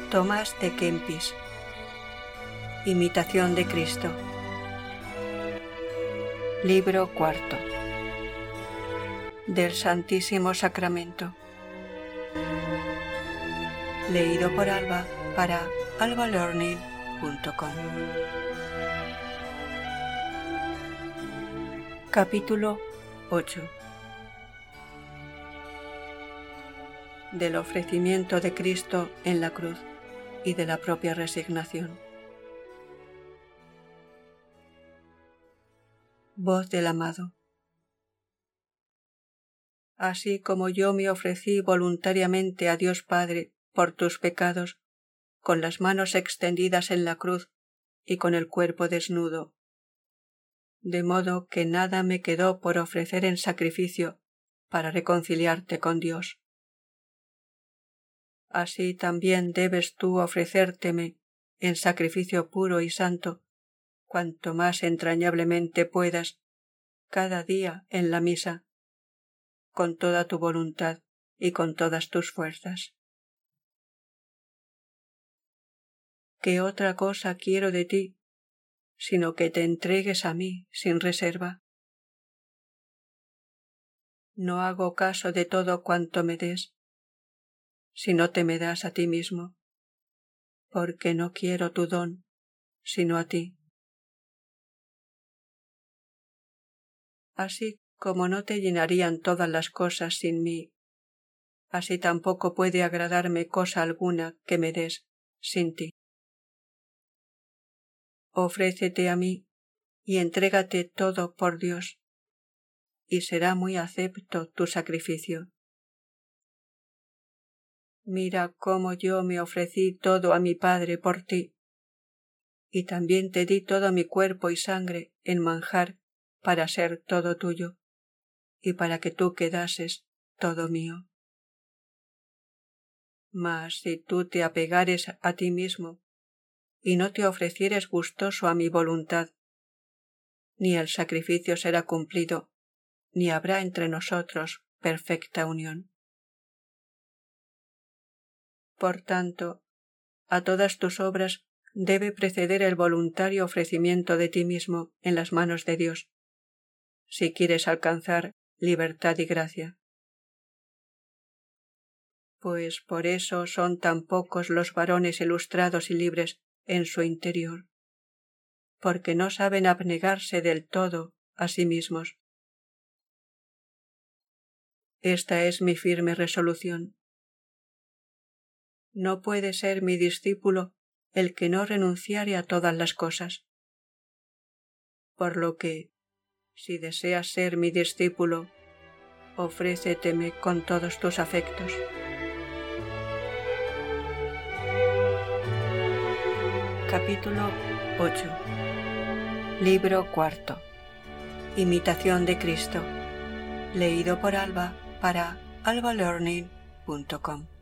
Tomás de Kempis. Imitación de Cristo. Libro cuarto. Del Santísimo Sacramento. Leído por Alba para albalearning.com. Capítulo 8. Del ofrecimiento de Cristo en la cruz y de la propia resignación. Voz del amado. Así como yo me ofrecí voluntariamente a Dios Padre por tus pecados, con las manos extendidas en la cruz y con el cuerpo desnudo, de modo que nada me quedó por ofrecer en sacrificio para reconciliarte con Dios. Así también debes tú ofrecérteme en sacrificio puro y santo, cuanto más entrañablemente puedas, cada día en la misa, con toda tu voluntad y con todas tus fuerzas. ¿Qué otra cosa quiero de ti, sino que te entregues a mí sin reserva? No hago caso de todo cuanto me des, si no te me das a ti mismo, porque no quiero tu don, sino a ti. Así como no te llenarían todas las cosas sin mí, así tampoco puede agradarme cosa alguna que me des sin ti. Ofrécete a mí y entrégate todo por Dios, y será muy acepto tu sacrificio. Mira cómo yo me ofrecí todo a mi Padre por ti, y también te di todo mi cuerpo y sangre en manjar para ser todo tuyo, y para que tú quedases todo mío. Mas si tú te apegares a ti mismo, y no te ofrecieres gustoso a mi voluntad, ni el sacrificio será cumplido, ni habrá entre nosotros perfecta unión. Por tanto, a todas tus obras debe preceder el voluntario ofrecimiento de ti mismo en las manos de Dios, si quieres alcanzar libertad y gracia. Pues por eso son tan pocos los varones ilustrados y libres en su interior, porque no saben abnegarse del todo a sí mismos. Esta es mi firme resolución. No puede ser mi discípulo el que no renunciare a todas las cosas. Por lo que, si deseas ser mi discípulo, ofréceteme con todos tus afectos. Capítulo 8. Libro cuarto. Imitación de Cristo. Leído por Alba para albalearning.com.